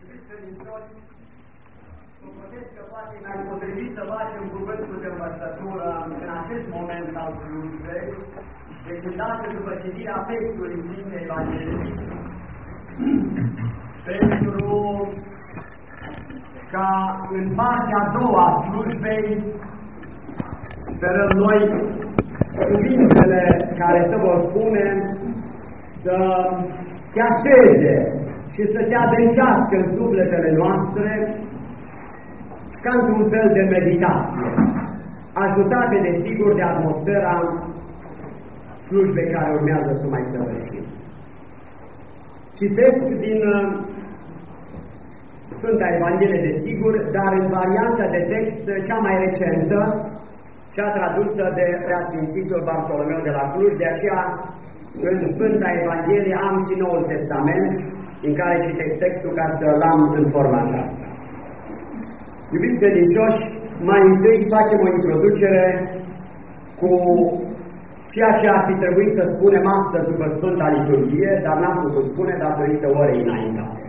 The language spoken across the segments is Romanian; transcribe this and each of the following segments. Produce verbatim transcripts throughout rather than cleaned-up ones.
Supăresc că poate mi-ar potrivit să facem cuvântul de învățătură în acest moment al slujbei, deci îndată după citirea textului Sfintei Evangheliei, pentru ca în partea a doua a slujbei sperăm noi cuvintele care se vor spune să te așeze și să te adâncească în sufletele noastre ca într-un fel de meditație, ajutate desigur de atmosfera slujbei care urmează să mai săvârșim. Citesc din uh, Sfânta Evanghelie, desigur, dar în varianta de text cea mai recentă, cea tradusă de Preasfințitul Bartolomeu de la Cluj, de aceea în Sfânta Evanghelie am și Noul Testament, în care citesc textul ca să-l am în forma aceasta. Iubiți credincioși, mai întâi facem o introducere cu ceea ce ar fi trebuit să spunem astăzi după Sfânta Liturghie, dar n-am putut spune datorită orei înaintate.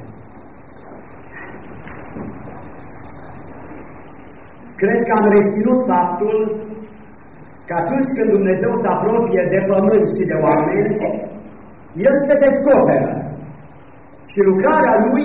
Cred că am reținut faptul că atunci când Dumnezeu se apropie de pământ și de oameni, El se descoperă și lucrarea Lui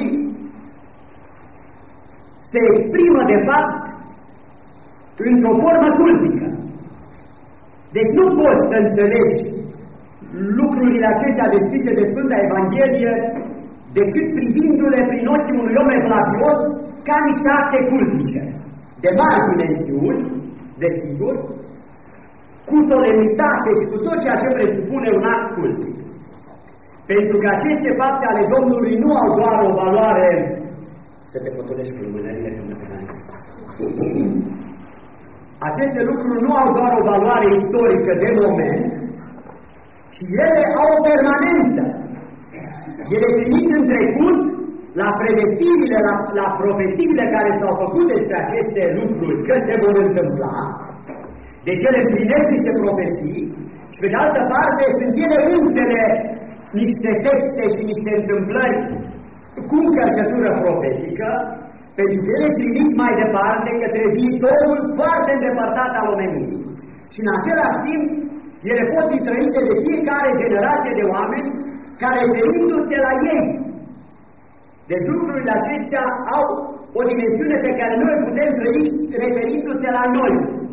se exprimă, de fapt, într-o formă cultică. Deci nu poți să înțelegi lucrurile acestea descrise de Sfânta Evanghelie decât privindu-le prin ochii unui om evlavios ca niște acte cultice, de mari dimensiuni, desigur, cu solemnitate și cu tot ceea ce presupune un act cultic. Pentru că aceste fapte ale Domnului nu au doar o valoare. Să te potolești cu lumânările când te asta. Aceste lucruri nu au doar o valoare istorică de moment, ci ele au o permanență. Ele trimit în trecut la predestirile, la, la profețiile care s-au făcut despre aceste lucruri că se vor întâmpla, deci ele împlinesc niște profeții și pe de altă parte sunt ele însele niște texte și niște întâmplări cu încărcătură profetică, pentru că ele trimit mai departe către viitorul foarte îndepărtat al omenirii. Și în același timp, ele pot fi trăite de fiecare generație de oameni care, referindu-se la ei, deci lucrurile acestea au o dimensiune pe care noi putem trăi referindu-se la noi.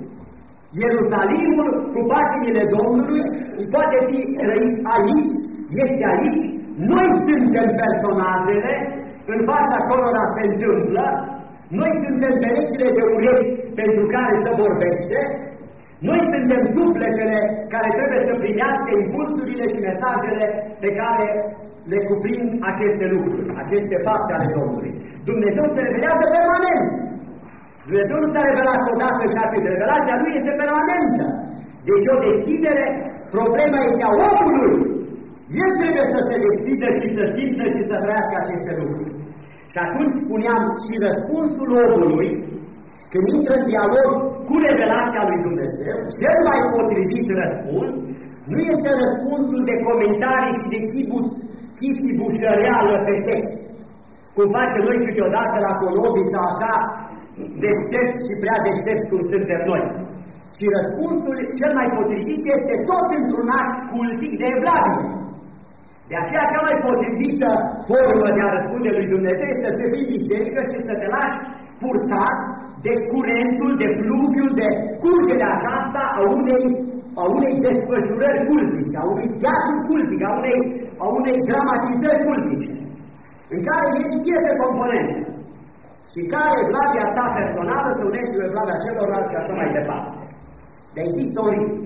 Ierusalimul cu patimile Domnului poate fi trăit aici, este aici. Noi suntem personajele în fața cărora se întâmplă, noi suntem perechile de urechi pentru care se vorbește, noi suntem sufletele care trebuie să primească impulsurile și mesajele pe care le cuprind aceste lucruri, aceste fapte ale Domnului. Dumnezeu se revelează permanent. Dumnezeu nu s-a revelat odată și atât. Revelația Lui este permanentă. Deci o deschidere, problema este a omului. El trebuie să se deschidă și să simtă și să trăiască aceste lucruri. Și atunci spuneam și răspunsul omului, când intră în dialog cu revelația lui Dumnezeu, cel mai potrivit răspuns nu este răspunsul de comentarii și de chitibușăreală pe text, cum facem noi câteodată la Colovița, așa deștepți și prea deștepți cum suntem noi. Și răspunsul cel mai potrivit este tot într-un act cultic de evlavie. De aceea cea mai potrivită formă de a răspunde lui Dumnezeu este să fii biserică și să te lași purtat de curentul, de fluviul, de curgerea aceasta a unei, a unei desfășurări cultice, a unui teatru cultic, a unei, a unei dramatizări cultice, în care ești fiecare componentă și care evlavia ta personală se unește cu evlavia celorlalți și așa mai departe. Dar există un risc.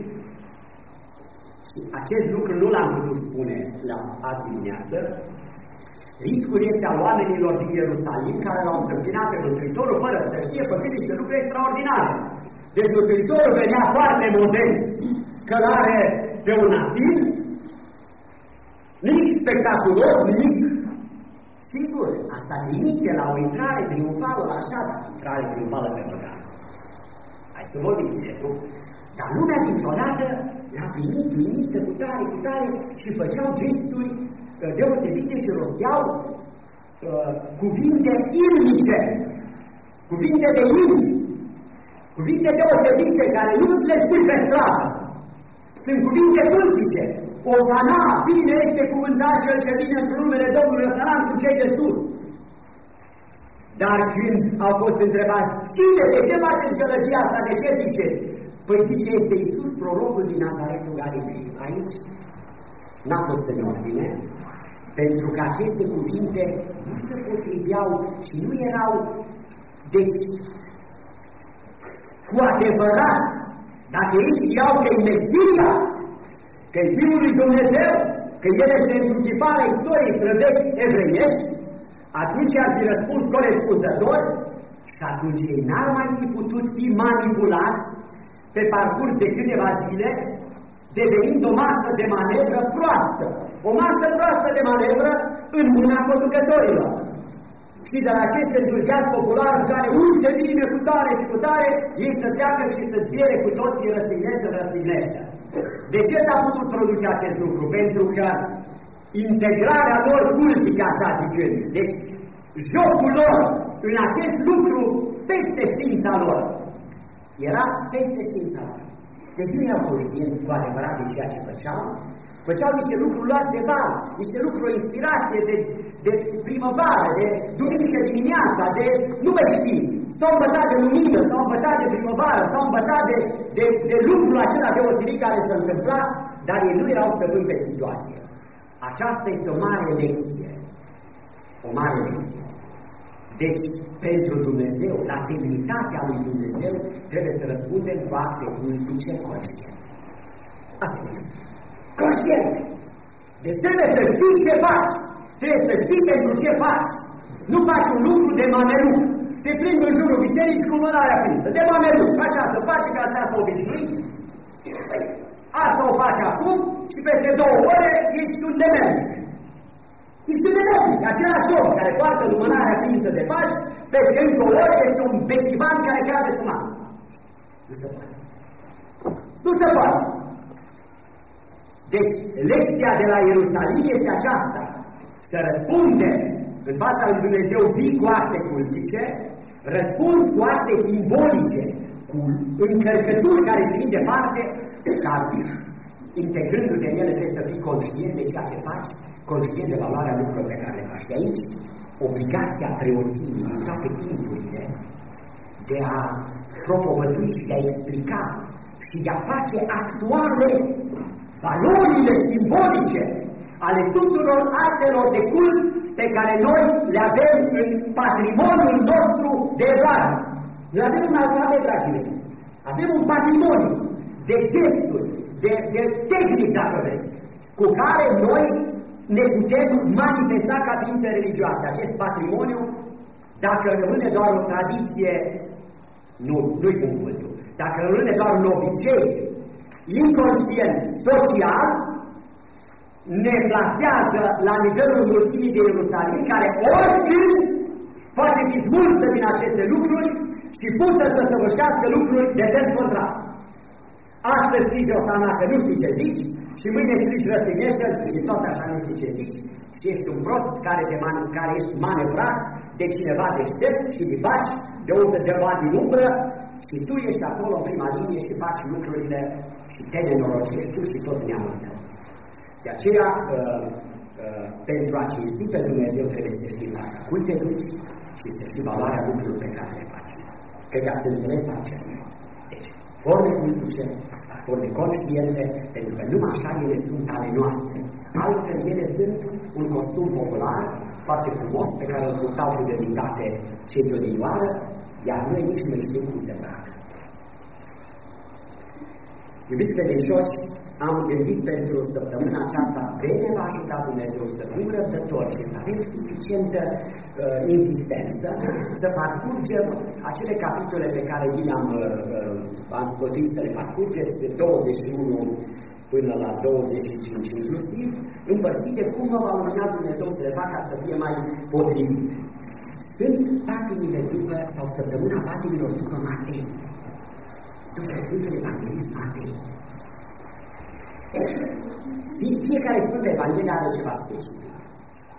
Și acest lucru nu l-am putut spune la azi dimineață. Riscul este al oamenilor din Ierusalim care l-au întâmpinat pe Mântuitorul fără să știe, făcând niște lucruri extraordinare. Deci Mântuitorul venea foarte modest, călare pe un asil, nimic spectaculos, nimic. Sigur, asta trimite la o intrare triumfală la așa, intrare triumfală pe păcat. Hai să vorbim de tu. Dar lumea dintr-o dată l-a primit, uimită, cu tare, cu tare și făceau gesturi deosebite și rosteau uh, cuvinte ilmice, cuvinte de inimă, cuvinte deosebite care nu le spui pe stradă. Sunt cuvinte cultice. Osana, bine este cuvântat cel ce vine într-un numele Domnului, Osana cu cei de sus. Dar când au fost întrebați, cine, de ce faceți gălăgia asta, de ce ziceți? Păi zice, este Iisus, prorocul din Nazaretul Galilei. Aici n-a fost în ordine, pentru că aceste cuvinte nu se potriveau și nu erau, deci, cu adevărat, dacă ei știau că e Mesia, că e Fiul lui Dumnezeu, că El este întruchiparea istoriei străvechi evreiești, atunci ar fi răspuns corespunzător și atunci ei n-ar mai fi putut fi manipulați pe parcurs de câteva zile, devenind o masă de manevră proastă, o masă proastă de manevră în mâna conducătorilor. Și de la acest entuziasm popular în care uite bine cu tare și cu tare, ei să treacă și să zbiere cu toții răstignește, răstignește. De ce s-a putut produce acest lucru? Pentru că integrarea lor cultică, așa zicând, deci jocul lor în acest lucru peste știința lor, era peste știința lor. Deci nu erau conștienți cu adevărat de ceea ce făceau, făceau niște lucruri luați de val, niște lucruri, o inspirație de, de primăvară, de duminică dimineața, de nu mai știi, s-au învățat de lumină, s-au învățat de primăvară, s-au învățat de, de, de lucrul acela deosebit care se întâmpla, dar ei nu erau stăpâni pe situație. Aceasta este o mare lecție, o mare lecție. Deci, pentru Dumnezeu, la demnitatea lui Dumnezeu, trebuie să răspundem cu acte cultice conștiente. Asta este. Conștient! Deci trebuie să știi ce faci. Trebuie să știi pentru ce faci. Nu faci un lucru de mameluc. Te plimbi în jurul bisericii cu mânarea aprinsă. De mameluc. Așa să faci, că așa să obișnuit. Asta o faci acum și peste două ore ești un demernic. Ești un demernic. Același om care poartă lumânarea aprinsă de faci, peste încă o oră este un besivan care cade sub masă. Nu se poate. Nu se poate. Deci, lecția de la Ierusalim este aceasta. Să răspundem în fața lui Dumnezeu vii cu acte cultice, răspund cu acte simbolice, cu încărcături care vin departe, dar integrându-te în ele trebuie să fii conștient de ceea ce faci, conștient de valoarea lucrurilor pe care le faci. De aici, obligația preoției în toate timpurile de a propovădui și de a explica și de a face actuale valorile simbolice ale tuturor actelor de cult pe care noi le avem în patrimoniul nostru de evlavie. Noi avem un alfabet, dragii mei. Avem un patrimoniu de gesturi, de, de tehnici, dacă vreți, cu care noi ne putem manifesta ca ființe religioase. Acest patrimoniu, dacă rămâne doar o tradiție, nu, nu-i bun cuvântul, dacă rămâne doar un obicei inconștient social, ne plasează la nivelul mulțimii de Ierusalim, care oricând poate fi smulsă din aceste lucruri și pusă să săvârșească lucruri de sens contrar. Astăzi strigi Osana că nu știi ce zici și mâine strigi răstignește și tot așa nu știi ce zici și ești un prost care, te man care ești manevrat de cineva deștept și divaci de o de bani din umbră și tu ești acolo în prima linie și faci lucrurile și te nenorocești tu și tot neamul tău. De aceea, uh, uh, pentru a cinsti pe Dumnezeu trebuie să știi la culte duci și să știi valoarea lucrurilor pe care le faci. Cred că ați înțeles acest. Deci, forme cultice, forme conștiente, pentru că numai așa ele sunt ale noastre. Altfel, ele sunt un costum popular, foarte frumos, pe care îl purtau cu demnitate cei de odinioară, iar noi nici nu știm cum se fac. Iubiți credincioși, am gândit pentru săptămâna aceasta că ne va ajuta Dumnezeu să fim răbdători și să avem suficientă uh, insistență să parcurgem acele capitole pe care vi le-am uh, sfătuit să le parcurgeți, douăzeci și unu până la douăzeci și cinci inclusiv, împărțite cum vă va urmea Dumnezeu să le facă ca să fie mai potrivit. Sunt patimile după, sau săptămâna patimilor după Matei, după Sfântul Evanghelist Matei. Fiecare Sfântă Evanghelie are ceva specific.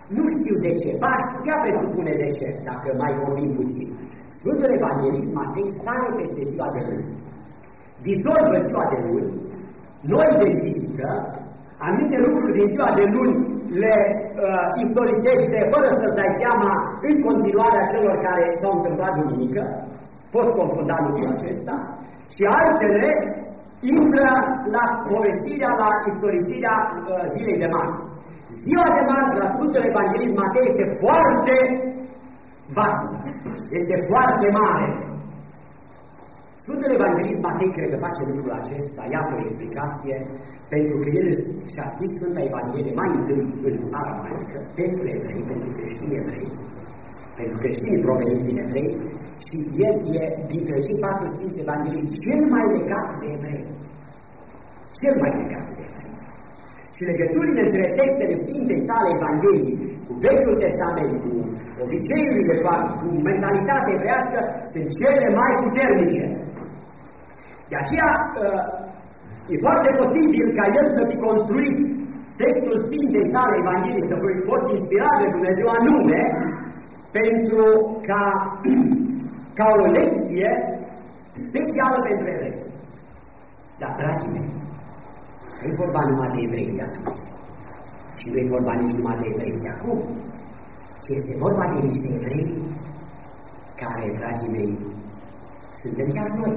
Nu știu de ce, ba aș putea presupune de ce, dacă mai vorbim puțin. Sfântul Evanghelist Matei sare peste ziua de luni. Dizolvă ziua de luni, nu identifică, anumite lucruri din ziua de luni le uh, istorisește fără să-ți dai seama în continuarea celor care s-au întâmplat duminică, poți confunda lucrul acesta, și altele intră la povestirea, la istorisirea uh, zilei de marți. Ziua de marți la Sfântul Evanghelist Matei este foarte vastă, este foarte mare. Sfântul Evanghelist Matei cred că face lucrul acesta, iată o explicație, pentru că el și-a scris Sfânta Evanghelie mai întâi în aramaică, pentru evrei, pentru creștini evrei, pentru creștinii proveniți din evrei, și el e dintre cei patru Sfinți Evangeliști cel mai legat de evrei. Cel mai legat de evrei. Și legăturile între textele Sfintei sale Evanghelii cu Vechiul Testament, cu obiceiurile, cu mentalitatea evrească, sunt cele mai puternice. De aceea, e foarte posibil ca el să fi construit textul Sfintei sale Evanghelii, să fi fost inspirat de Dumnezeu anume, pentru ca, ca o lecție specială pentru evrei. Dar, dragii mei, nu e vorba numai de evrei de atunci, și nu e vorba nici numai de evrei de acum, ci este vorba de niște evrei care, dragii mei, suntem chiar noi.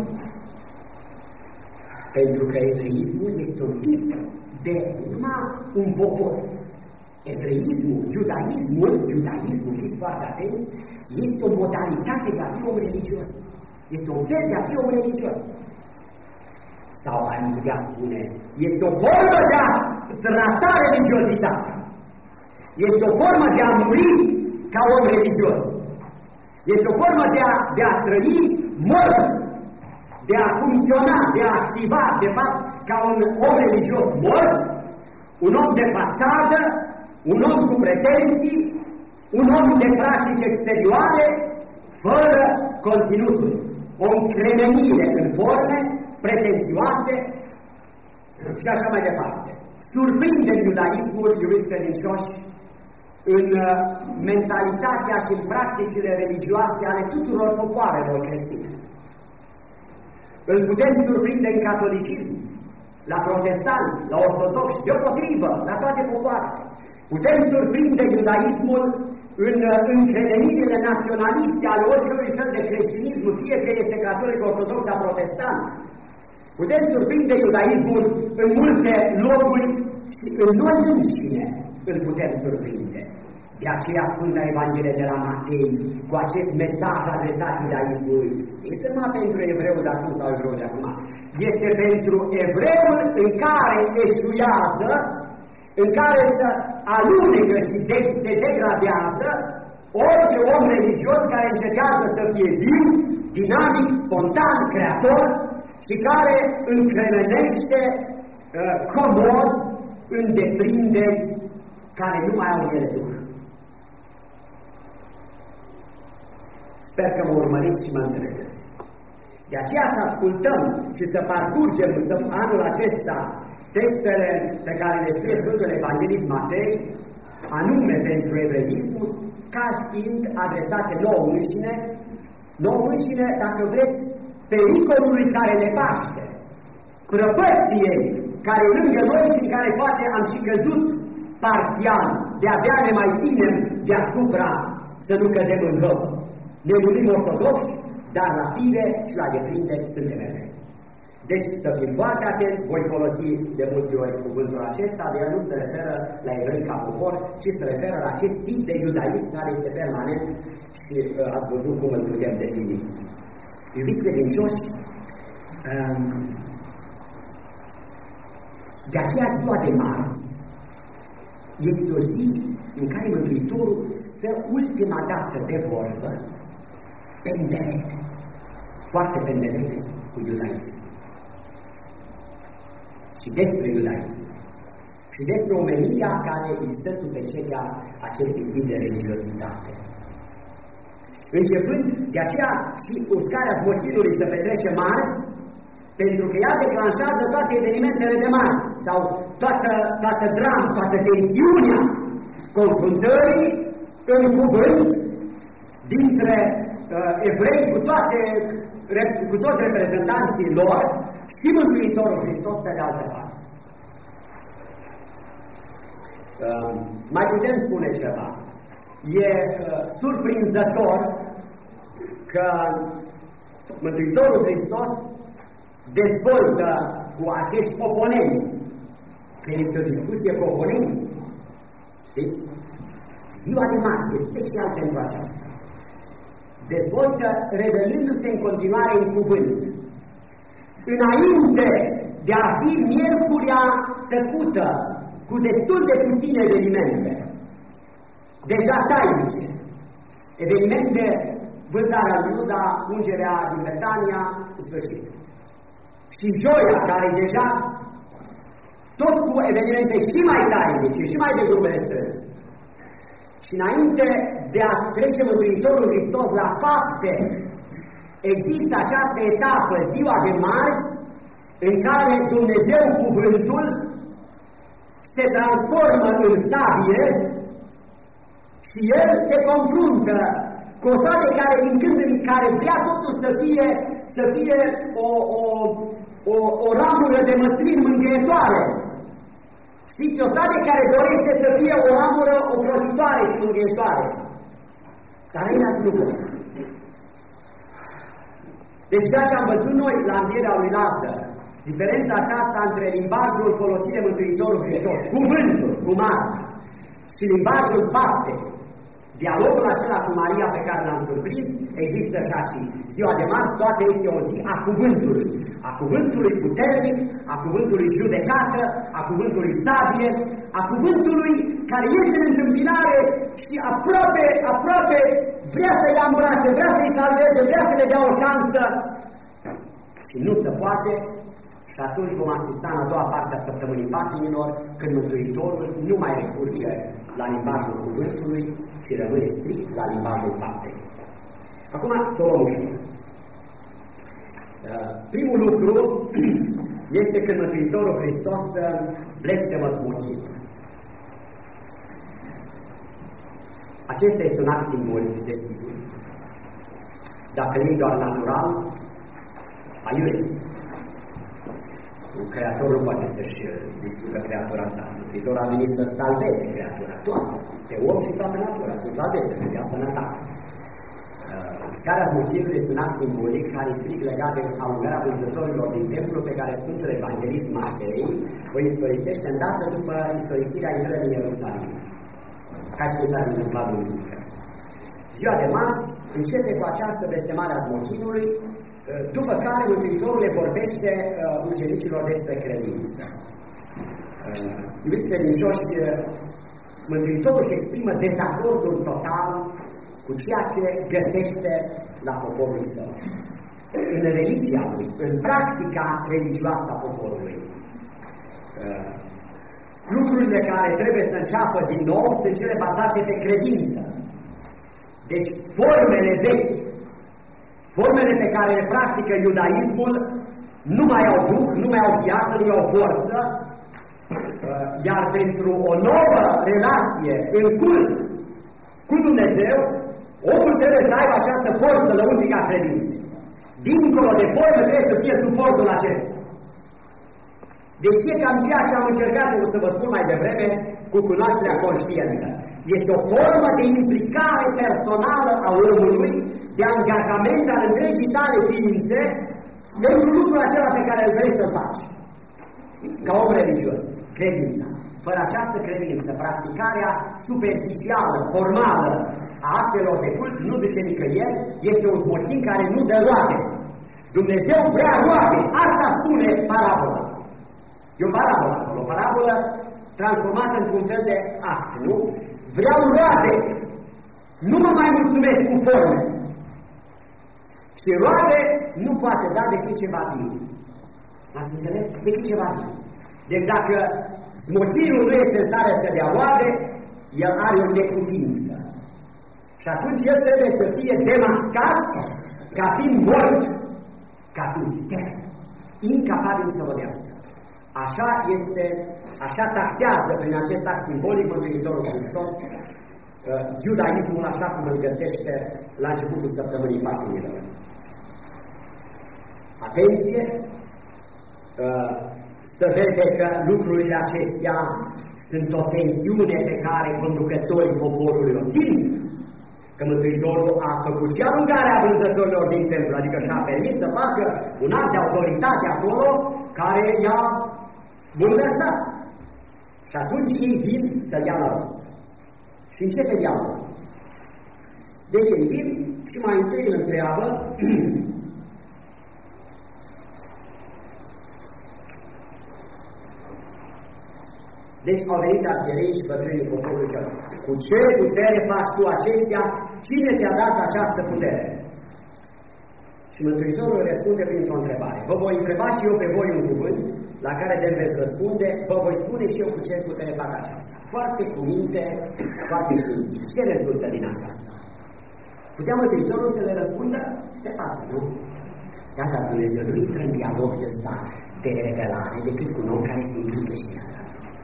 Pentru că evreismul este un tip de numai un popor. Evreismul, judaismul, judaismul, fiți foarte atenți, este o modalitate de a fi om religios. Este un fel de a fi om religios. Sau am putea spune, este o formă de a trata religiozitatea. Este o formă de a muri ca om religios. Este o formă de a, de a trăi mort, de a funcționa, de a activa, de fapt, ca un om religios mort, un om de fațadă, un om cu pretenții, un om de practici exterioare, fără conținutul. O încremenire în forme pretențioase și așa mai departe. Surprinde iudaismul, iubiți credincioși, în mentalitatea și în practicile religioase ale tuturor popoarelor creștine. Îl putem surprinde în catolicism, la protestanți, la ortodoxi, deopotrivă, la toate popoarele. Putem surprinde iudaismul în încredenirile naționaliste ale oricărui fel de creștinism, fie că este catolic, ortodox sau protestant. Putem surprinde iudaismul în multe locuri și în noi înșine îl putem surprinde. De aceea Sfânta Evanghelie de la Matei, cu acest mesaj adresat iudaismului, este numai pentru evreul de atunci sau evreul de acum. Este pentru evreul în care eșuiază, în care să alunecă și de, se degradează orice om religios care încercează să fie viu, dinamic, spontan, creator și care încremenește uh, comod în deprinderi care nu mai au ele duh. Sper că mă urmăriți și mă înțelegeți. De aceea să ascultăm și să parcurgem anul acesta textele pe care le scrie Sfântul Evanghelist Matei, anume pentru evreismul, ca fiind adresate nouă înșine, nouă înșine, dacă vreți, pericolului care ne paște, prăpăstiei care lângă noi și în care poate am și căzut parțial, de-abia ne mai ținem deasupra să nu cădem în rău. Ne numim ortodoxi, dar la fire și la deprinderi suntem evrei. Deci să fim foarte atenți, voi folosi de multe ori cuvântul acesta, de el nu se referă la evrei ca popor, ci se referă la acest tip de iudaism care este permanent și uh, ați văzut cum îl putem defini. Iubiți credincioși, um, de aceea ziua de marți este o zi în care Mântuitorul stă ultima dată de vorbă pendelete, foarte pendelete cu iudaism. Și despre iudaism. Și despre omenia care îi stă sub pecetea acestui tip de religiozitate. Începând, de aceea și uscarea smochinului se petrece marți, pentru că ea declanșează toate evenimentele de marți, sau toată, toată drama, toată tensiunea confruntării în cuvânt dintre uh, evrei cu, toate, cu toți reprezentanții lor și Mântuitorul Hristos pe de altă parte. Uh, mai putem spune ceva. E uh, surprinzător că Mântuitorul Hristos dezvoltă cu acești oponenți, că este o discuție cu oponenți. Știți? Ziua de marți e special pentru aceasta. Dezvoltă revelându-se în continuare în cuvânt. Înainte de a fi miercurea tăcută, cu destul de puține evenimente, deja tainice, evenimente, vânzarea lui Iuda, ungerea din Betania, în sfârșit. Și joia, care deja, tot cu evenimente și mai tainice, și mai de grupe strânse. Și înainte de a trece Mântuitorul Hristos la fapte, există această etapă, ziua de marți, în care Dumnezeu, cuvântul, se transformă în sabie și El se confruntă cu o sabie care, din când în care vrea totul să fie, să fie o, o, o, o ramură de măslin mângâietoare. Știți, o sabie care dorește să fie o ramură ocrotitoare și mângâietoare. Dar ei n-ați lucru. Deci ceea ce am văzut noi la învierea lui Lazar, diferența aceasta între limbajul folosit de Mântuitorul Hristos, cuvântul, cu Marta, și limbajul fapte, dialogul acela cu Maria pe care l-am surprins, există și aici. Ziua de marți, toate este o zi a cuvântului, a cuvântului puternic, a cuvântului judecată, a cuvântului sabie, a cuvântului care este în întâmpinare și aproape, aproape vrea să ia în brațe, vrea să-i salveze, vrea să le dea o șansă și nu se poate. Și atunci vom asista în a doua parte a săptămânii patimilor, când Mântuitorul nu mai recurge la limbajul cuvântului, ci rămâne strict la limbajul faptei. Acum, să o luăm ușor. Primul lucru este când Mântuitorul Hristos blestemă smochinul. Acesta este un act simbolic, desigur. Dacă e doar natural, aiureți. Un creator nu poate să-și distrugă creatura sa. Mântuitorul a venit să salveze creatura toată, pe om și toată natura, să salveze, să dea sănătate. Scara smochinului este un act simbolic care e strict legat de alungarea vânzătorilor din templu, pe care Sfântul Evanghelist Matei o istorisește îndată după istorisirea intrării în Ierusalim, ca și cum s-ar întâmpla duminică. Ziua de marți începe cu această blestemare a smochinului, după care Mântuitorul le vorbește uh, ucenicilor despre credință. Uh, iubiți credincioși, Mântuitorul își exprimă dezacordul total cu ceea ce găsește la poporul său. În religia lui, în practica religioasă a poporului. Uh, lucrurile care trebuie să înceapă din nou sunt cele bazate pe credință. Deci, formele vechi, formele pe care le practică iudaismul nu mai au duh, nu mai au viață, nu mai au forță, iar pentru o nouă relație în cult cu Dumnezeu, omul trebuie să aibă această forță lăuntrică a credinței. Dincolo de formă trebuie să fie suportul acesta. Deci e cam ceea ce am încercat să vă spun mai devreme cu cunoașterea conștientă. Este o formă de implicare personală a omului, de angajament al întregii tale ființe pentru lucrul acela pe care îl vrei să faci. Ca om religios, credința. Fără această credință, practicarea superficială, formală a actelor de cult nu duce nicăieri, este un smochin care nu dă roade. Dumnezeu vrea roade. Asta spune parabola. E o parabolă acolo, o parabolă transformată într-un fel de act, nu? Vreau roade. Nu mă mai mulțumesc cu forme. Și roade nu poate da decât ceva viu. Ați înțeles? Decât ceva viu. Deci dacă smochinul nu este în stare să dea roade, el are o neputință. Și atunci el trebuie să fie demascat ca fiind mort, ca fiind stern, incapabil să rodească. Așa este, așa taxează prin acest act simbolic Mântuitorul Hristos iudaismul așa cum îl găsește la începutul săptămânii patimilor. Atenție! Să vede că lucrurile acestea sunt o tensiune pe care conducătorii poporului o simt, că Mântuitorul a făcut și aruncarea vânzătorilor din templu, adică și-a permis să facă un act de autoritate acolo care i-a bulversat. Și atunci ei vin să-l ia la rost. Și începe dialogul. Deci ei vin și mai întâi îl întreabă Deci au venit arhierei și bătrânii poporului și cu ce putere faci tu acestea? Cine ți-a dat această putere? Și Mântuitorul răspunde printr-o întrebare. Vă voi întreba și eu pe voi un cuvânt, la care de veți răspunde, vă voi spune și eu cu ce putere fac aceasta. Foarte cu minte, foarte cinstit. Ce rezultă din aceasta? Putea Mântuitorul să le răspundă pe față, nu? Da, dar Dumnezeu nu intră în dialog de ăsta de revelare decât cu un om care se implică și ea.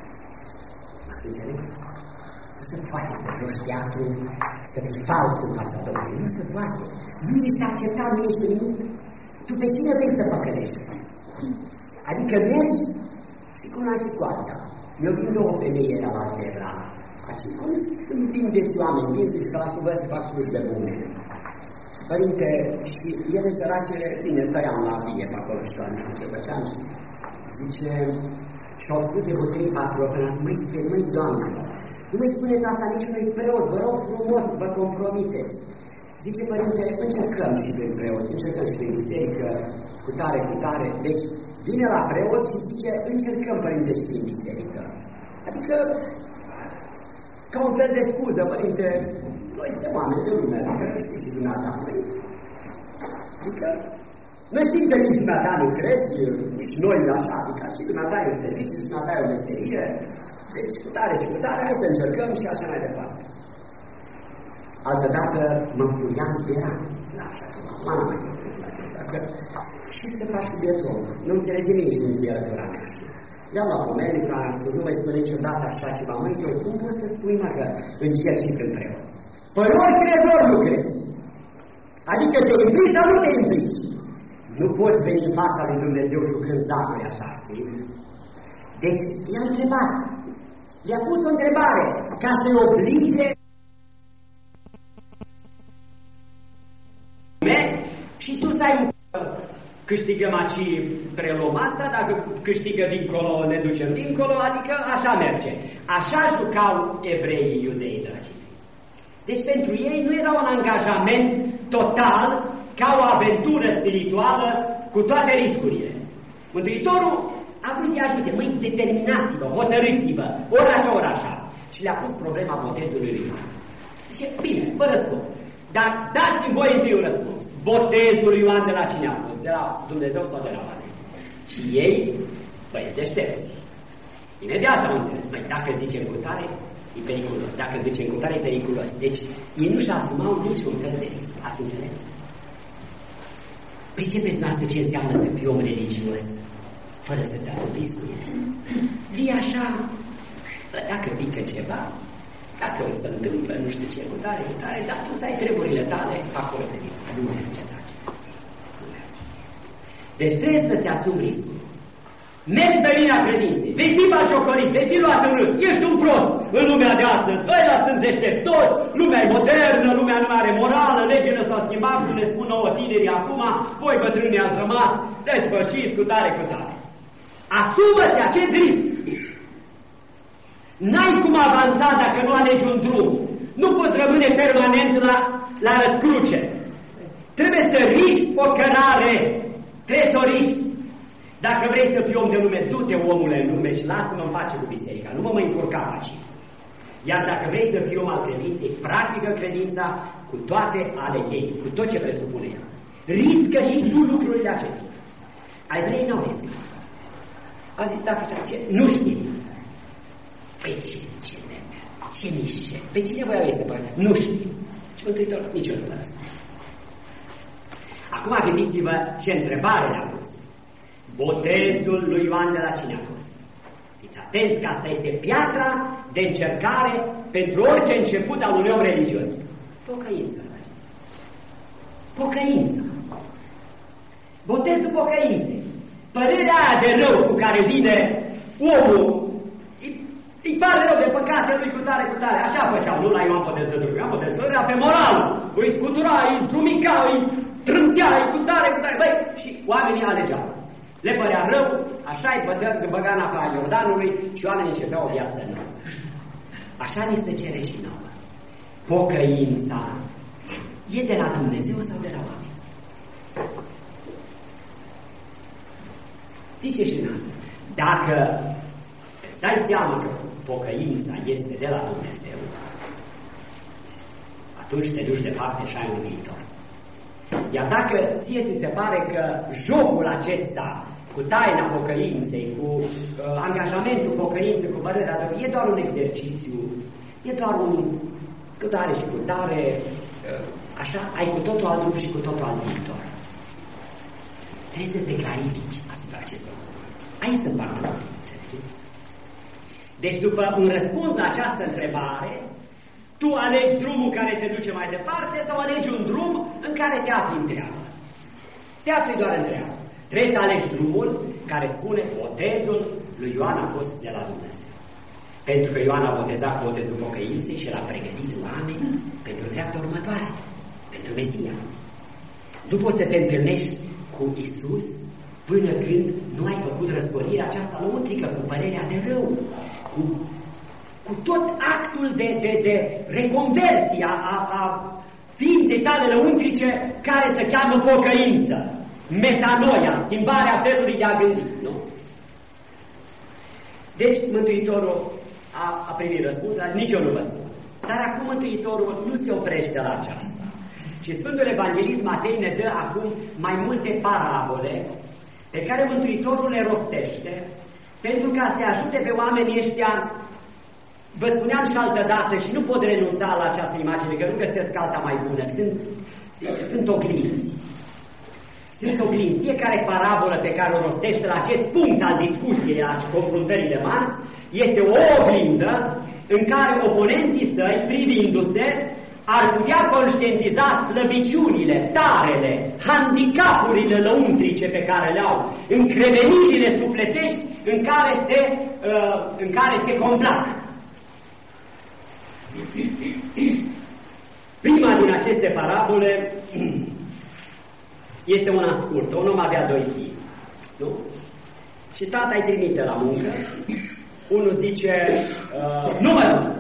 Înțeleg? Nu se poate să joci teatru, să fii fals în fața Domnului. Nu se poate. Nu este acceptat, nu ești nimic. Tu pe cine vrei să păcălești? Adică mergi și cu una și cu alta. Eu vin două femei era la Tevra. Așa, cum sunt vindeți oameni, vindeți că la subă se fac slujbe bune. Părinte, și ele săracele, bine, tăiam la vie pe acolo și la nu ce făceam și zice... Și au spus de bătrânii patrofăna, măi, măi, Doamne, nu mai spuneți asta niciunui preot, vă rog frumos, vă compromiteți. Zice, Părinte, încercăm și prin preoți, încercăm și prin biserică, cu tare, cu tare. Deci, vine la preot și zice, încercăm, Părinte, și prin biserică. Adică, ca un fel de scuză, Părinte, noi suntem oameni de lume, adică știi și dumneata. Adică, noi știm că nici dumneata nu crezi, nici noi așa, adică și dumneata e un serviciu, și dumneata e o meserie, deci cu tare și cu tare, hai să încercăm și așa mai departe. Altădată mă înfuriam de era la așa ceva, m-am mai făcut la acesta, că ce să faci cu bietul? Nu înțelege nici din bierătura mea. I-am luat pomeni, că am spus, nu mai spune niciodată așa ceva, măi, eu cum poți să spui, mă, că încerci și când preot? Păi ori crezi, ori nu crezi. Adică te implici sau nu te implici. Nu poți veni în fața lui Dumnezeu jucând zacuri așa, știi? Deci i-a întrebat, i-a pus o întrebare ca să-i oblige și tu să ai un câștigăm aici preluăm asta, dacă câștigă dincolo, ne ducem dincolo, adică așa merge. Așa jucau evreii iudei, dragi. Deci pentru ei nu era un angajament total ca o aventură spirituală cu toate riscurile. Mântuitorul a vrut să-i ajute, măi, determinați-vă, hotărâți-vă, ori așa, ori așa. Și le-a pus problema botezului lui Ioan. Zice, bine, vă răspund, dar dați-mi voi întâi un răspuns. Botezul lui Ioan de la cine a fost? De la Dumnezeu sau de la oameni? Și ei, băi, deștepți. Imediat au înțeles, măi, dacă zicem cu tare, e periculos, dacă zicem cu tare, e periculos. Deci, ei nu-și asumau niciun fel de risc, ați înțeles? Păi ce veți noastră ce înseamnă să fii om religios, fără să te asumi riscurile? Vii așa, dacă pică ceva, dacă se întâmplă nu știu ce, cu tare, cu tare, dar tu să ai treburile tale acolo de tine. Nu merge, dragi. Nu merge. Deci trebuie să-ți asumi riscul. Mergi pe linia credinței, vei fi bagiocorit, vei fi luat în râs, ești un prost în lumea de astăzi, ăia sunt deșteptori, lumea e modernă, lumea nu are morală, legile s-au schimbat, nu ne spun nouă tinerii acum, voi bătrânii ați rămas, despășiți cu tare, cu tare. Asumă-ți acest risc. N-ai cum avansa dacă nu alegi un drum. Nu poți rămâne permanent la, la răscruce. Trebuie să riști o cărare, trebuie să o riști. Dacă vrei să fii om de lume, du-te, omule, în lume și lasă-mă în pace cu biserica. Nu mă mă încurca aici. Iar dacă vrei să fii om al credinței, practică credința cu toate ale ei, cu tot ce presupune ea. Riscă și tu lucrurile acestea. Ai vrei, n-au riscă. A zis, dacă ce? Nu știi. Păi ce, ce neme, ce niște, pe cine voi aveți de părere? Nu știu. Și Mântuitor, nici eu nu vă. Acum gândiți-vă ce întrebare le-a pus. Botezul lui Ioan de la cine a fost? Fiți atenți că asta este piatra de încercare pentru orice început al unui om religios. Pocăință. Pocăință. Botezul pocăinței. Părerea aia de rău cu care vine omul, îi pare rău de păcate lui cu tare, cu tare. Așa făceau, nu la Ioan Botezătorul. Ioan Botezătorul era pe moral. Îi scutura, îi drumica, îi trântea, îi cu tare, cu tare. Băi, și oamenii alegeau. Le părea rău, așa îi băga în apa Iordanului și oamenii începeau o viață nouă. Așa ni se cere și nouă. Pocăința e de la Dumnezeu sau de la oameni? Zice și noi, dacă dai seama că pocăința este de la Dumnezeu, atunci te duci de fapt și ai un viitor. Iar dacă ție ți se pare că jocul acesta cu taina pocăinței, cu uh, angajamentul pocăinței, cu părerea de e doar un exercițiu, e doar un cu tare și cu tare, uh, așa, ai cu totul alt drum și cu totul alt viitor. Trebuie să te clarifici asupra acestor. Aici sunt partea. Deci după un răspuns la această întrebare, tu alegi drumul care te duce mai departe sau alegi un drum în care te afli în treabă. Te afli doar în treabă. Trebuie să alegi drumul care spune botezul lui Ioan a fost de la Dumnezeu. Pentru că Ioan a botezat botezul pocăinței și l-a pregătit oameni pentru treapta următoare, pentru Mesia. Nu poți să te întâlnești cu Isus până când nu ai făcut războlirea aceasta lăuntrică cu părerea de rău, cu, cu tot actul de, de, de reconversie a, a, a ființei tale lăuntrice care se cheamă pocăință, metanoia, schimbarea felului de a gândi, nu? Deci Mântuitorul a, a primit răspunsul, nici eu nu vă spun. Dar acum Mântuitorul nu se oprește la aceasta. Și Sfântul Evanghelist Matei ne dă acum mai multe parabole pe care Mântuitorul le rostește pentru ca să ajute pe oamenii ăștia. Vă spuneam și altă dată și nu pot renunța la această imagine, că nu găsesc alta mai bună. Sunt, sunt oglinzi. Sunt oglinzi. Fiecare parabolă pe care o rostește la acest punct al discuției, la confruntările mari, este o oglindă în care oponenții săi, privindu-se, ar putea conștientiza slăbiciunile, tarele, handicapurile lăuntrice pe care le au, încrevenirile sufletești în care se, uh, în care se complac. Prima din aceste parabole este una scurtă. Un om avea doi fii, nu? Și tata îi trimite la muncă. Unul zice, uh, nu mă duc.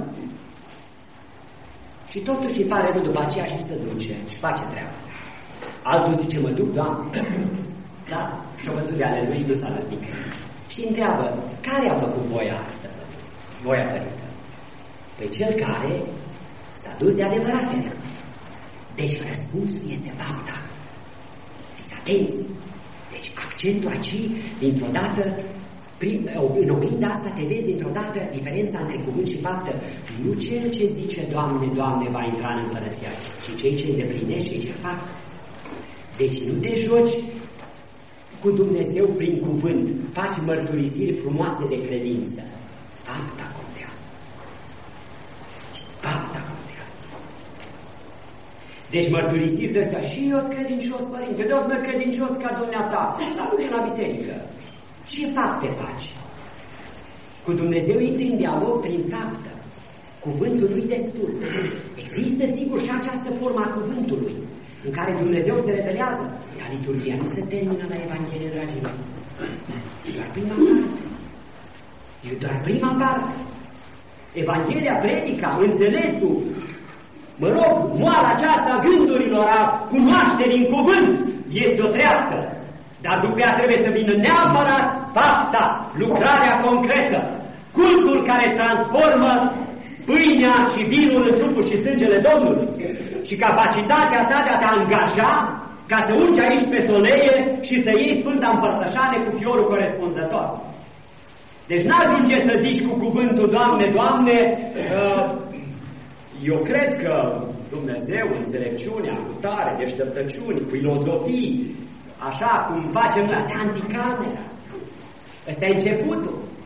Și totuși îi pare rău după aceea și se duce și face treaba. Altul zice, mă duc, Doamne. Da? Și-o văzut de ale lui, nu s-a lăsat. Și întreabă, care a făcut voia asta? Voia Părinte. Păi cel care s-a dus de adevăratele. Deci răspunsul este fapta. Fiți atenți. Deci accentul aici, dintr-o dată, prin, în oglinda asta te vezi dintr-o dată diferența între cuvânt și faptă. Nu cel ce zice, Doamne, Doamne, va intra în împărăția, ci cei ce îndeplinește și ce fac. Deci nu te joci cu Dumnezeu prin cuvânt, faci mărturisiri frumoase de credință. Fapta contează. Fapta contează. Deci mărturisiri de astea, și eu sunt credincios, Părinte, de-o sunt credincios ca dumneata, dar nu e la biserică. Ce fapte faci? Cu Dumnezeu intri în dialog prin faptă. Cuvântul lui destul. Există sigur și această formă a cuvântului, în care Dumnezeu se revelează. Dar liturgia nu se termină la Evanghelie, dragii mei. E doar prima parte. E doar prima parte. Evanghelia, predica, înțelesul, mă rog, moala aceasta a gândurilor, a cunoașterii în cuvânt, este o treaptă. Dar după ea trebuie să vină neapărat fapta, lucrarea concretă, cultul care transformă pâinea și vinul în trupul și sângele Domnului și capacitatea ta de a te angaja ca să urci aici pe soleie și să iei Sfânta Împărtășanie cu fiorul corespunzător. Deci n-ajunge să zici cu cuvântul, Doamne, Doamne, uh, eu cred că Dumnezeu, înțelepciunea, cutare, deșteptăciuni, filozofii, așa cum facem noi, astea anticamera. Ăsta e începutul.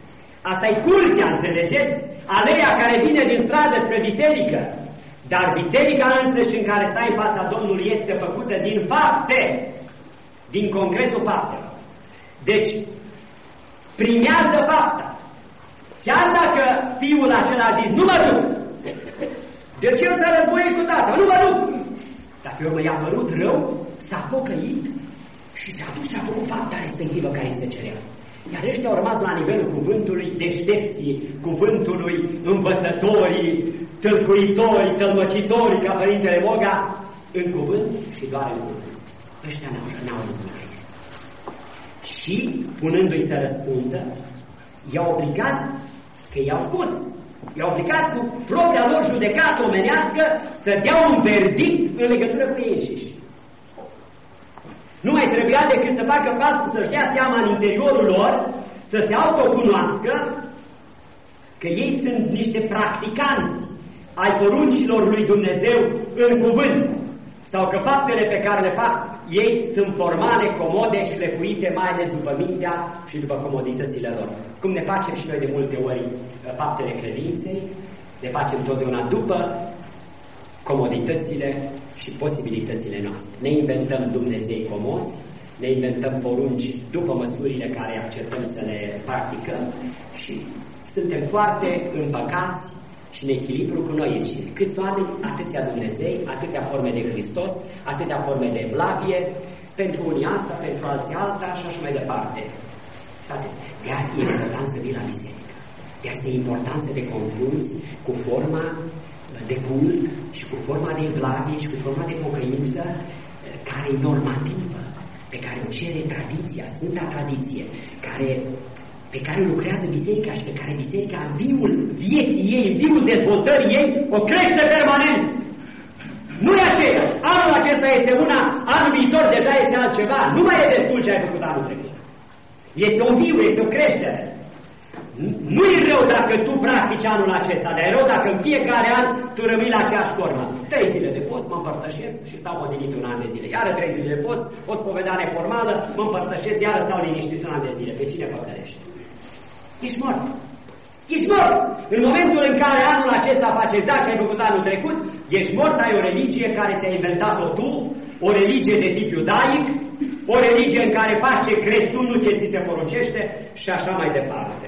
Asta-i curtea, înțelegeți? Aleia care vine din stradă spre biserică. Dar biserica însăși în care stai în fața Domnului este făcută din fapte, din concretul faptelor. Deci, primează fapta. Chiar dacă fiul acela a zis, nu mă duc, de ce să războie cu tatăl? Nu mă duc! Dacă eu mi-a părut rău, s-a pocăit și s-a dus și a făcut fapta respectivă care îi se cerea. Iar ăștia au rămas la nivelul cuvântului deștepții, cuvântului învățătorii, tâlcuitorii, tălmăcitorii, ca Părintele Moga, în cuvânt și doar în cuvânt. Ăștia n-au lucrat. Și, punându-i să răspundă, i-au obligat, că i-au spus, i-au obligat cu propria lor judecată omenească să dea un verdict în legătură cu ei înșiși. Nu mai trebuia decât să facă pasul să-și dea seama în interiorul lor, să se autocunoască că ei sunt niște practicanți ai poruncilor lui Dumnezeu în cuvânt, sau că faptele pe care le fac ei sunt formale, comode și lefuite mai ales după mintea și după comoditățile lor. Cum ne facem și noi de multe ori faptele credinței, le facem totdeauna după comoditățile și posibilitățile noastre. Ne inventăm Dumnezei comodi, ne inventăm porunci după măsurile care acceptăm să le practicăm și suntem foarte împăcați și în echilibru cu noi înșine. Câți oameni, atâția Dumnezei, atâtea forme de Hristos, atâtea forme de evlavie, pentru unii asta, pentru alții alta și așa mai departe. De asta e important să vii la biserică. De asta e important să te confrunți cu forma de cult și cu forma de evlavie și cu forma de pocăință care e normativă, pe care o cere tradiția, Sfânta Tradiție, care, pe care lucrează biserica și pe care biserica în viul vieții ei, în viul dezvoltării ei, o crește permanent. Nu e aceea. Anul acesta este una, anul viitor deja este altceva. Nu mai e destul ce ai făcut anul trecut. Este un viu, este o creștere. Nu e rău dacă tu practici anul acesta, dar e rău dacă în fiecare an tu rămâi la aceeași formă. Trei zile de post, mă împărtășesc și stau odinit un an de zile. Iară trei zile de post, o spovedanie formală, mă împărtășesc, iară stau liniștit un an de zile. Pe cine păcărești? Ești mort. Ești mort! În momentul în care anul acesta face exact ce ai făcut anul trecut, ești mort, ai o religie care ți-a inventat-o tu, o religie de tip iudaic, o religie în care faci ce crezi tu, nu ce ți se poruncește și așa mai departe.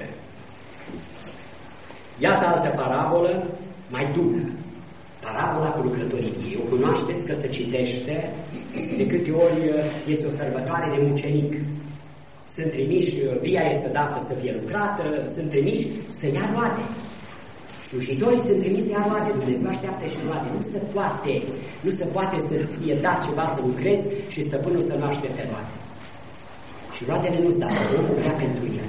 Iată altă parabolă, mai dură. Parabola cu lucrătorii vie. O cunoașteți că se citește de câte ori este o sărbătoare de mucenic. Sunt trimiși, via este dată să fie lucrată, sunt trimiși să ia roade. Slujitorii sunt trimiși să ia roade, Dumnezeu așteaptă și roade. Nu se poate, nu se poate să fie dat ceva să lucrezi și stăpânul să nu aștepte roade. Și roadele nu dau, omul vrea pentru el.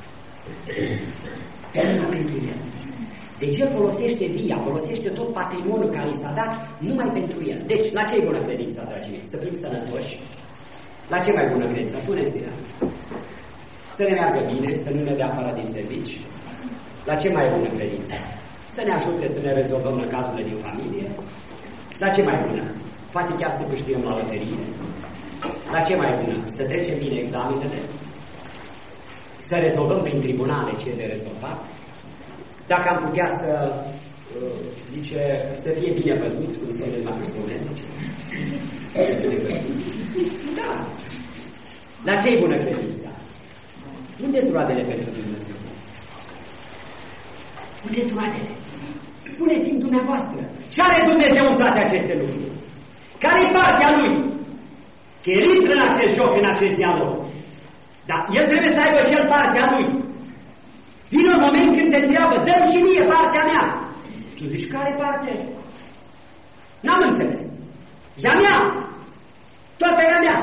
Nu pentru el. Deci el folosește via, folosește tot patrimoniul care i s-a dat numai pentru el. Deci, la ce e bună credința, dragii mei? Să fim sănătoși. La ce mai bună credința? Spuneți-ne. Să ne meargă bine, să nu ne dea afară din servici. La ce mai bună credința? Să ne ajute să ne rezolvăm cazurile din familie. La ce mai bună? Poate chiar să câștigăm la loterie. La ce mai bună? Să trecem bine examenele. Să rezolvăm prin tribunale ce e de rezolvat. Dacă am putea să, zice, să fie bine văzuți, cum se vede la instrumente, da. La ce-i bună credința? Unde-s roadele pentru Dumnezeu? Unde-s roadele? Spuneți-mi dumneavoastră. Ce are Dumnezeu în toate aceste lucruri? Care-i partea Lui? Că El intră în acest joc, în acest dialog. Dar El trebuie să aibă și El partea Lui. Vine un moment când te întreabă, dă-mi și mie partea mea. Tu zici, care parte? N-am înțeles. E-a mea. Toată e a mea.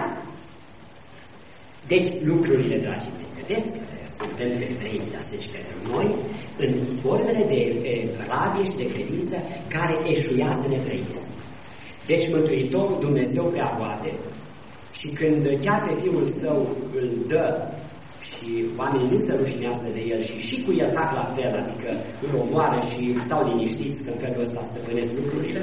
Deci lucrurile, dragii mei, vedeți că suntem pe trei, dar deci pentru noi, în formele de rabie și de credință care eșuează netrăită. Deci Mântuitorul Dumnezeu prea poate și când chiar pe Fiul Său îl dă și oamenii nu se rușinează de el și și cu el fac la fel, adică îl omoară și stau liniștiți că în felul ăsta stăpânesc lucrurile.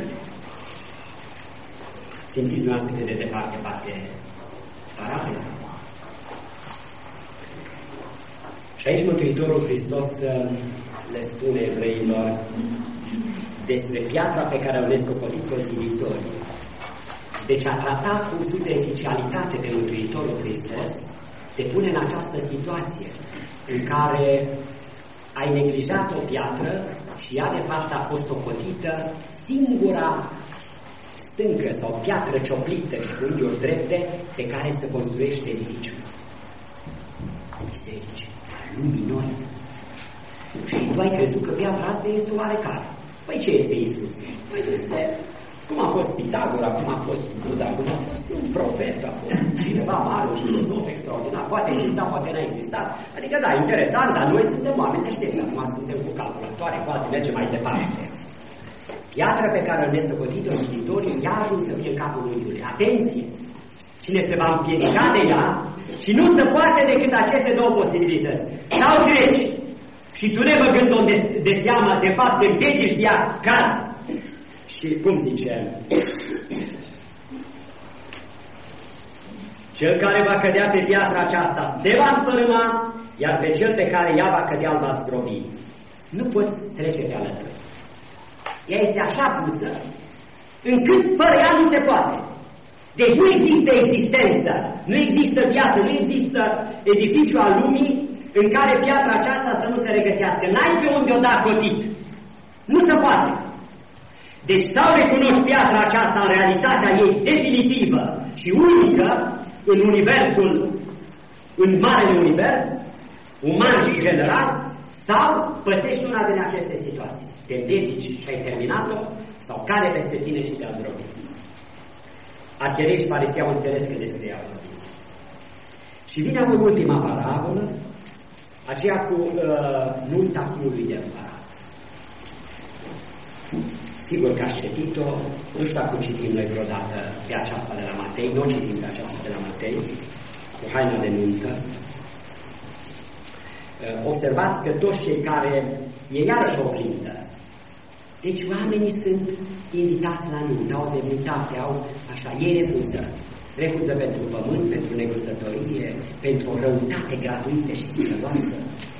Simțiți noastră cât de departe parte parabola. Și aici Mântuitorul Hristos le spune evreilor despre piatra pe care au descoperit-o ziditorii. Deci a tratat cu superficialitate de Mântuitorul Hristos te pune în această situație în care ai neglijat o piatră și ea de fapt a fost socotită singura stâncă sau piatră cioplită și cu unghiuri drepte pe care se construiește edificiul. Biserici, lumii noi. Și tu ai crezut că piatra asta este oarecare. Păi ce este Iisus? Păi este, cum a fost Pitagora, cum a fost Buddha, cum a fost un profet, a fost cineva mare, un filozof extraordinar, poate exista, poate n-a existat. Adică da, interesant, dar noi suntem oameni deștepți, acum suntem cu calculatoare, cu alții mergem mai departe. Piatra pe care o nesocotit-o cititorii, ea a ajuns să fie în capul unghiului. Atenție! Cine se va împiedica de ea și nu se poate decât aceste două posibilități. Sau treci și tu ne băgând de, de seama, de fapt, te împiedici de ea, caz. Și cum zice? Cel care va cădea pe piatra aceasta se va înfărâma, iar pe cel pe care ea va cădea îl va zdrobi. Nu poți trece pe alături. Ea este așa pusă, încât fără ea nu se poate. Deci nu există existență, nu există viață, nu există edificiu al lumii în care piatra aceasta să nu se regăsească. N-ai pe unde o da cotit. Nu se poate. Deci sau recunoști piatra aceasta în realitatea ei definitivă și unică în universul, în marele univers, uman și general, sau păsești una din aceste situații. Te împiedici și ai terminat-o, sau care peste tine și te-a zdrobit. Archerii și farisei au înțeles că despre ea vorbim. Și vine acum ultima parabolă, aceea cu uh, nunta fiului de împărat. Sigur că aș citit-o, nu știu dacă citim noi vreodată pe aceasta de la Matei, nu citim pe aceasta de la Matei, cu haina de nuntă. Uh, observați că toți cei care e iarăși o oglindă. Deci oamenii sunt invitați la nuntă, au demnitate, au așa, ei refuză. Refuză pentru pământ, pentru negusătorie, pentru o răutate gratuită și sănătoasă.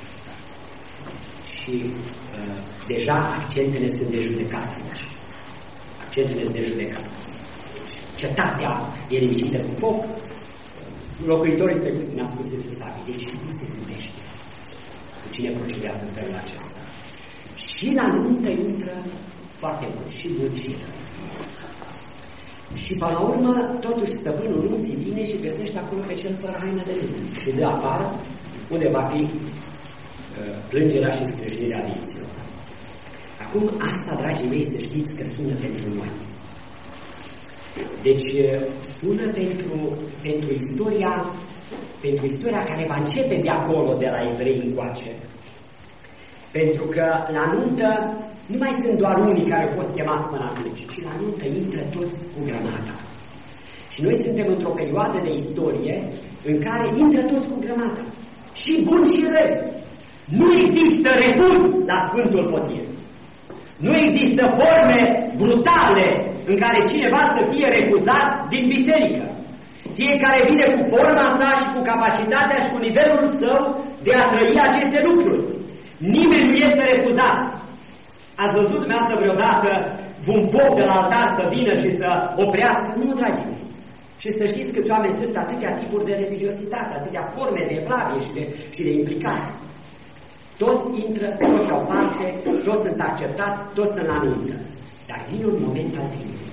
Și uh, deja accentele sunt de judecată. Accentele sunt de judecată. Cetatea e limitită cu foc, locuitorii se ne-a spus de sabi. Deci nu se gândește cu cine procedează în felul acesta. Și la nuntă intră foarte mult, și mult și rău. Și până la urmă, totuși stăpânul nunții vine și găsește acolo pe cel fără haină de nuntă. Și de afară, unde va fi uh, plângerea și scrâșnirea dinților. Acum, asta, dragii mei, să știți că sună pentru noi. Deci, sună pentru, pentru istoria, pentru istoria care va începe de acolo, de la evrei încoace. Pentru că la nuntă nu mai sunt doar unii care au fost chemați până atunci, ci la nuntă intră toți cu grămada. Și noi suntem într-o perioadă de istorie în care intră toți cu grămada. Și buni și răi. Nu există refuz la Sfântul Potir. Nu există forme brutale în care cineva să fie refuzat din biserică. Fiecare vine cu forma sa și cu capacitatea și cu nivelul său de a trăi aceste lucruri. Nimeni nu este refuzat. Ați văzut dumneavoastră vreodată un pop de la altar să vină și să oprească? Nu, dragii mei. Și să știți că oameni sunt atâtea tipuri de religiositate, atâtea forme de evlavie și de, și de implicare. Toți intră, toți au parte, toți sunt acceptați, toți sunt la nuntă. Dar vine un moment al trăirii.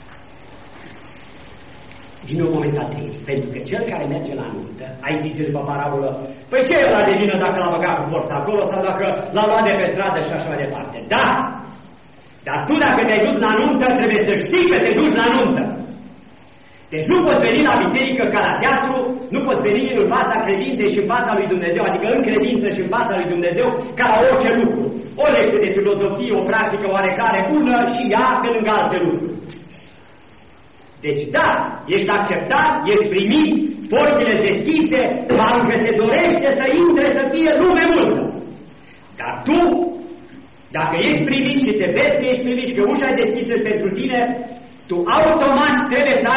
Vine un moment al trăirii. Pentru că cel care merge la nuntă, aici zice după parabolă, păi ce e ăla de vină dacă l-a băgat cu forța acolo sau dacă l-a luat de pe stradă și așa mai departe? Da! Dar tu dacă te-ai dus la nuntă, trebuie să știi că te duci la nuntă. Deci nu poți veni la biserică ca la teatru, nu poți veni în fața credinței și în fața lui Dumnezeu, adică în credință și în fața lui Dumnezeu, ca la orice lucru. O lecție de filozofie, o practică oarecare bună și ea pe lângă alte lucruri. Deci da, ești acceptat, ești primit, porțile deschise, parcă se dorește să intre, să fie lume multă. Dar tu, dacă ești primit și te vezi că ești primit și că ușa e deschisă pentru tine, tu automat trebuie să ai o exigență față de tine însuți. Deci da,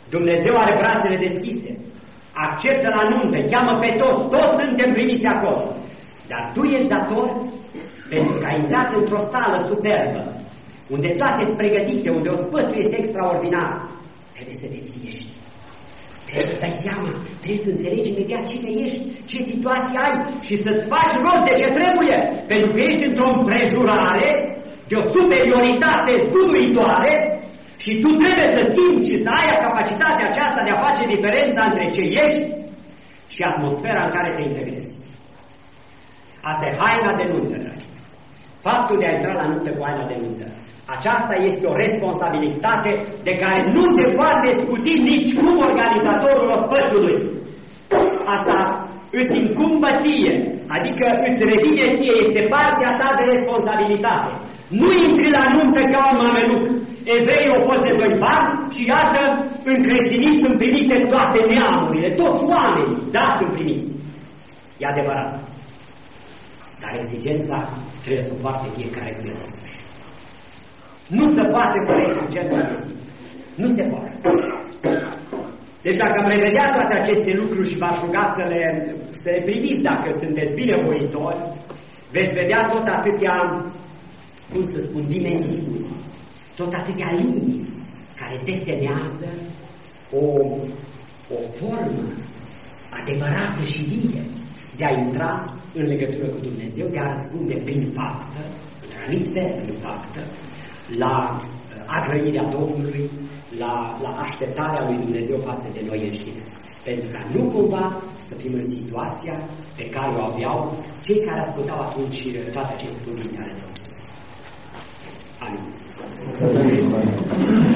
Dumnezeu are brațele deschise, acceptă la nuntă, cheamă pe toți, toți suntem primiți acolo. Dar tu ești dator pentru că ai intrat într-o sală superbă, unde toate sunt pregătite, unde ospățul este extraordinar. Trebuie să te ținești. Trebuie să dai seama, trebuie să înțelegi imediat cine ești, ce situație ai și să-ți faci rost de ce trebuie, pentru că ești într-o împrejurare de o superioritate zguduitoare și tu trebuie să simți și să ai capacitatea aceasta de a face diferența între ce ești și atmosfera în care te integrezi. Asta e haina de nuntă. Faptul de a intra la nuntă cu haina de nuntă. Aceasta este o responsabilitate de care nu se poate scuti nici cum organizatorul ospățului. Asta îți incumbă ție, adică îți revine ție, este partea ta de responsabilitate. Nu intri la nuntă ca un mameluc. Evreii au fost de doi bani și iată, în creștinism sunt primite toate neamurile, toți oamenii, da, sunt primiți. E adevărat. Dar exigența trebuie să o poarte fiecare zi. Nu se poate fără exigența de zi. Nu se poate. Deci dacă am revedea toate aceste lucruri și v-aș ruga să le, să le priviți dacă sunteți binevoitori, veți vedea tot atâtea, cum să spun, dimensiuni, tot atâtea linii care desenează o, o formă adevărată și vie de a intra în legătură cu Dumnezeu, de a răspunde prin faptă, într-un anumit fel prin faptă, la agrăirea Domnului, la, la așteptarea lui Dumnezeu față de noi înșine. Pentru că nu cumva să fim în situația pe care o aveau cei care ascultau atunci toate aceste cuvinte ale Domnului. Amin.